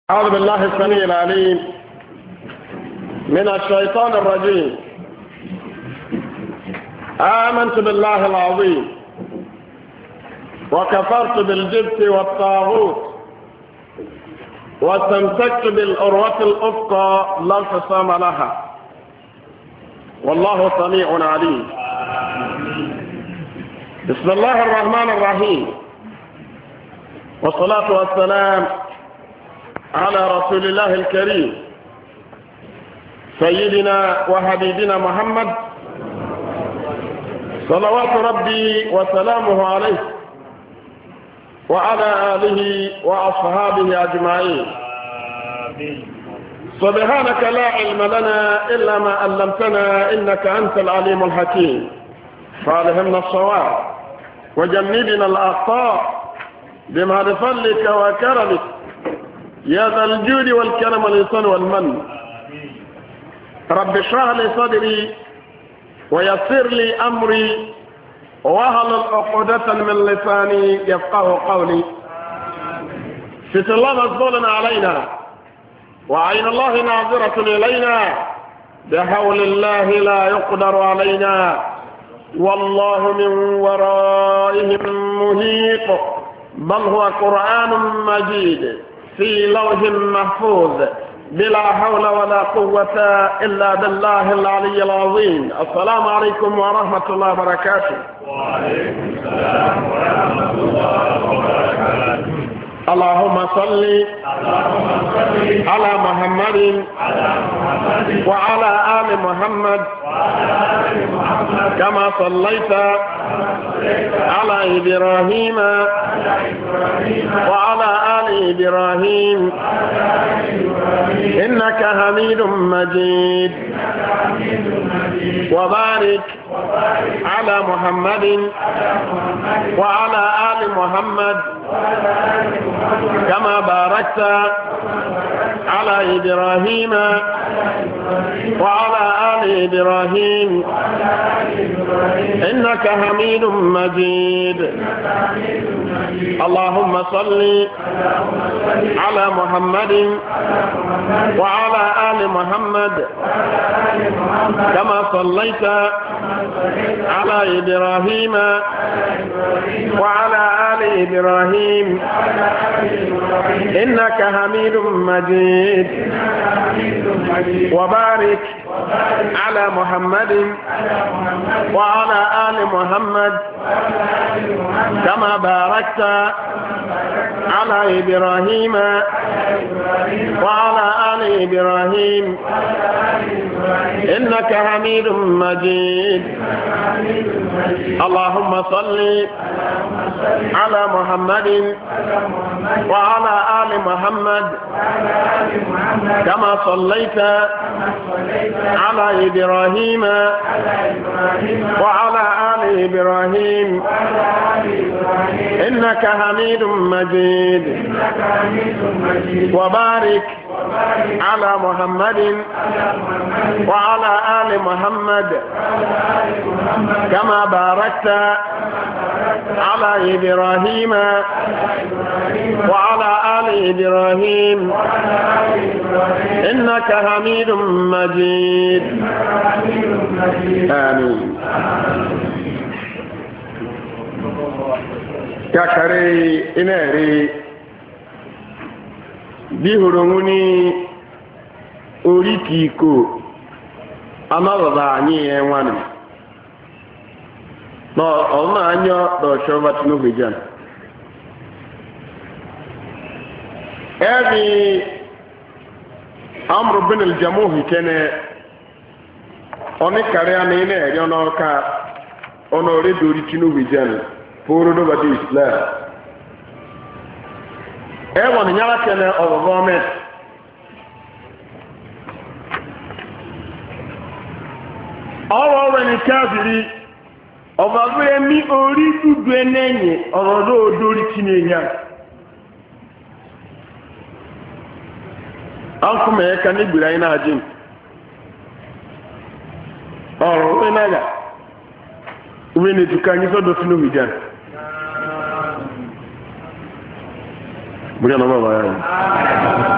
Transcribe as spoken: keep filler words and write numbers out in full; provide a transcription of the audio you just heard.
أعوذ بالله السميع العليم من الشيطان الرجيم. آمنت بالله العظيم وكفرت بالجبت والطاغوت واستمسكت بالعروة الأفقى لا انفصام لها والله سميع عليم. بسم الله الرحمن الرحيم والصلاة والسلام على رسول الله الكريم سيدنا وحبيبنا محمد صلوات ربي وسلامه عليه وعلى آله وأصحابه أجمعين. سبحانك لا علم لنا إلا ما علمتنا إنك أنت العليم الحكيم، فألهمنا الصواب وجنبنا الأخطاء بما بفضلك وكرمك يا ذا الجود والكرم والإحسان والمن. رب اشرح لي صدري ويسر لي أمري واحلل عقدة من لساني يفقه قولي. ستر الله مفضول علينا وعين الله ناظرة إلينا، بحول الله لا يقدر علينا والله من ورائهم محيط، بل هو قرآن مجيد في لوح محفوظ بلا حول ولا قوة إلا بالله العلي العظيم. السلام عليكم ورحمة الله وبركاته. وعليكم السلام ورحمة الله وبركاته. اللهم صل على محمد وعلى آل محمد كما صليت على إبراهيم وعلى آل إبراهيم إنك حميد مجيد. وبارك على محمد وعلى آل محمد كما باركت على إبراهيم وعلى آل إبراهيم إنك حميد مجيد. اللهم صل على محمد وعلى آل محمد كما صليت على إبراهيم وعلى آل إبراهيم إنك حميد مجيد. وبارك على محمد وعلى آل محمد كما باركت على إبراهيم وعلى آل إبراهيم إنك حميد مجيد. اللهم صل على محمد وعلى آل محمد كما صليت على إبراهيم وعلى آل إبراهيم إنك حميد مجيد. وبارك على محمد وعلى آل محمد كما باركت على إبراهيم وعلى آل إبراهيم إنك حميد مجيد. آمين. كاكري إناري bihurunguni orikiko amababa anyi enwanu no ona anyo do shoba tunubijan ebi amru bin al-jamuh kene oni kare ani ne eri ono ka ono re dori tunubijan poro do badi islam ẹwọ̀n nyara kẹlẹ̀ ọ̀rọ̀ gọ́ọ̀mẹ̀t ọ̀rọ̀ ọ̀rọ̀ ní káàbìrì ọ̀bàbúrẹ́ ní orí dúdú ẹnẹ́yìn ọ̀rọ̀ lóòdórí kí ní èyàn ọkùnmẹ̀ ẹ̀ka ní gbìrà iná ajín ọ̀rọ̀ orí náà yà orí ní ìtùkà ní sọ́dọ̀ sínú mìdíàn Bóyá náà máa bá yára.